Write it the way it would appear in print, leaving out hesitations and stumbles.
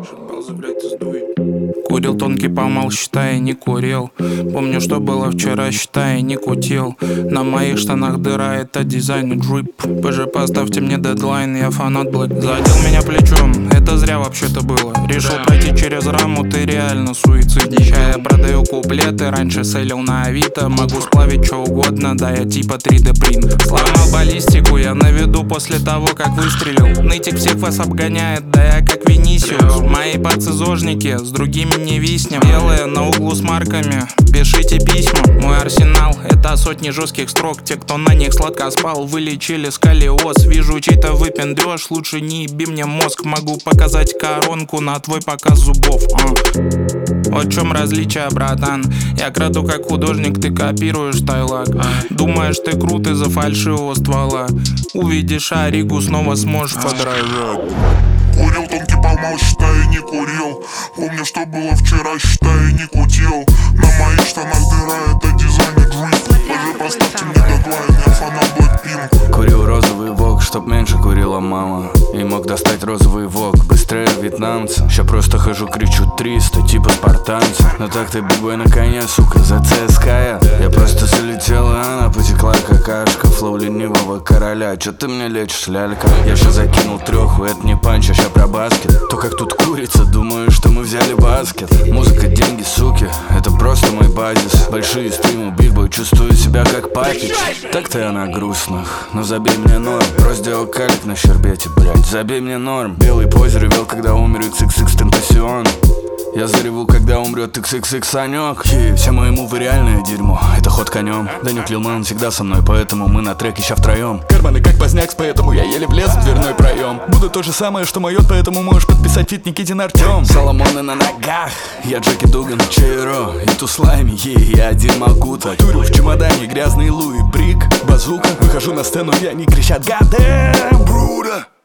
Шипался, блядь, ты сдуй. Курил тонкий помол, считай, не курил. Помню, что было вчера, считай, не кутил. На моих штанах дыра, это дизайн и джип. ПЖ, поставьте мне дедлайн, я фанат Black. Задел меня плечом, это зря вообще-то было. Решил пройти через раму, ты реально суицидища. Я продаю куплеты, раньше селил на Авито. Могу сплавить что угодно, да я типа 3D принт. Сломал баллистику, я на виду после того, как выстрелил. Нытик всех вас обгоняет, да я как Винисиус. Мои пацизожники, с другими не виснем. Белые на углу с марками, пишите письма. Мой арсенал — это сотни жестких строк. Те, кто на них сладко спал, вылечили сколиоз. Вижу чей-то выпендрёж, лучше не еби мне мозг. Могу показать коронку на твой показ зубов. Вот в чем различие, братан. Я краду как художник, ты копируешь тайлак. Думаешь, ты крут из-за фальшивого ствола. Увидишь Аригу, снова сможешь подрожать. Курил тонкий помол, считай, не курил. Помню, что было вчера, считай, не кутил. На моих штанах дыра, это дизайн и джип. ПЖ, поставьте мне дедлайн, я фанат Blackpink. Курил розовый вок, чтоб меньше курила мама. И мог достать розовый вок, быстрее вьетнамца. Ща просто хожу, кричу 300, типа спартанца. Но так ты бигбой на коне, сука, за ЦСКА. Я просто залетела, она потекла какашка. Флоу ленивого короля, чё ты мне лечишь, лялька? Я ща закинул трёху, это не панч, а ща про баскет. То как тут курица, думаю, что мы взяли баскет. Музыка, деньги, суки, это просто мой базис. Большие стримы, бигбой, чувствую себя как Пакич. Так-то я на грустных, но забей мне норм. Про сделал калик на щербете, блядь, забей мне норм. Белый позер ревел, когда умер XXX Тентасион. Я зареву, когда умрет XXX Санек. Все мои мувы реальное дерьмо, это ход конем. Данек Лилман всегда со мной, поэтому мы на треке ща втроем. Карманы как поздняк, поэтому я еле влез в дверной проем. Буду то же самое, что моё, поэтому можешь подписать фит Никитин Артём. Соломоны на ногах, я Джеки Дуган, Чейро и Туслайми, я один могу так. Турю в чемодане, грязный Луи Брик, базука. Выхожу на сцену, и они кричат: God damn, Бруда!